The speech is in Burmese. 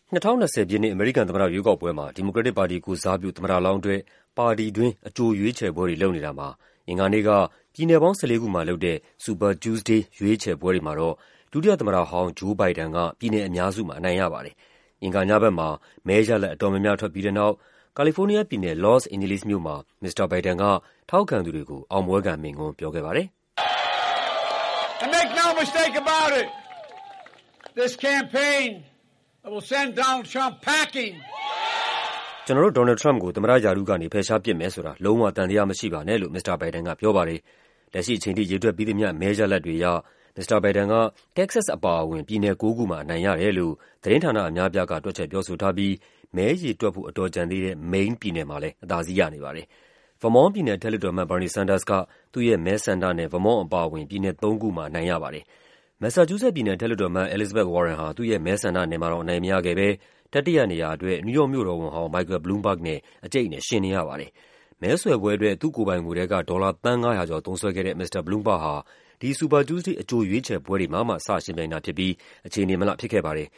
2020 ပြည့်နှစ်အမေရိကန်သမ္မတရွေးကောက်ပွဲမှာ ဒီမိုကရက်တစ်ပါတီကိုယ်စားပြုသမ္မတလောင်းအတွက်ပါတီတွင်းအကြိုရွေးချယ်ပွဲတွေလုပ်နေတာမှာအင်္ဂါနေ့ကပြည်နယ်ပေါင်း 14 ခုမှာလုပ်တဲ့ Super Tuesday ရွေးချယ်ပွဲတွေမှာတော့ဒုတိယသမ္မတဟောင်း Joe Biden ကပြည်နယ်အများစုမှာအနိုင်ရပါတယ်။အင်္ဂါညဘက်မှာမဲရလဒ်အတော်များများထွက်ပြီးတဲ့နောက်ကာလီဖိုးနီးယားပြည်နယ်၊ Los Angeles မြို့မှာမစ္စတာဘိုင်ဒန်ကထောက်ခံသူတွေကိုအောင်ပွဲခံမိန့်ခွန်းပြောခဲ့ပါတယ်။ And make no mistake about it. This campaign will send Donald Trump packing. ကျွန်တော်တို့ဒေါ်နယ်လ်ဒ် ထရမ့်ပ်ကိုသမ္မတရာထူးကနေဖယ်ရှားပစ်မယ်ဆိုတာလုံးဝသံသယမရှိပါနဲ့လို့မစ္စတာဘိုင်ဒန်ကပြောပါတယ်။လက်ရှိအချိန်ထိရေတွက်ပြီးသမျှမဲရလဒ်တွေအရမစ္စတာဘိုင်ဒန်ကတက္ကဆက်စ်အပါအဝင်ပြည်နယ် 9 ခုမှာအနိုင်ရတယ်လို့သတင်းဌာနအများအပြားကတွက်ချက်ပြောဆိုထားပြီးမဲရေတွက်ဖို့အတော်ကျန်သေးတဲ့ Maine ပြည်နယ်မှာလည်းအသာစီးရနေပါတယ်။ Vermont ပြည်နယ်အထက်လွှတ်တော်အမတ် Bernie Sanders ကသူ့ရဲ့မဲဆန္ဒနယ် Vermont အပါအဝင်ပြည်နယ် 3 ခုမှာအနိုင်ရပါတယ်။ မက်ဆာချူးဆက်ပြည်နယ်အထက်လွှတ်တော်အမတ် Elizabeth Warren ဟာသူ့ရဲ့မဲဆန္ဒနယ်မှာတောင်အနိုင်မရခဲ့ဘဲတတိယနေရာအတွက် နယူးယောက်မြို့တော်ဝန်ဟောင်း Michael Bloomberg နဲ့အကျိတ်အနယ်ယှဉ်နေရပါတယ်။မဲဆွယ်ပွဲအတွက်သူ့ကိုယ်ပိုင်ငွေထဲကဒေါ်လာသန်း 500 ကျော်သုံးစွဲခဲ့တဲ့မစ္စတာ Bloomberg ဟာဒီ Super Tuesday အကြိုရွေးချယ်ပွဲတွေမှာမှစယှဉ်ပြိုင်တာဖြစ်ပြီးအခြေအနေမလှဖြစ်ခဲ့ပါတယ်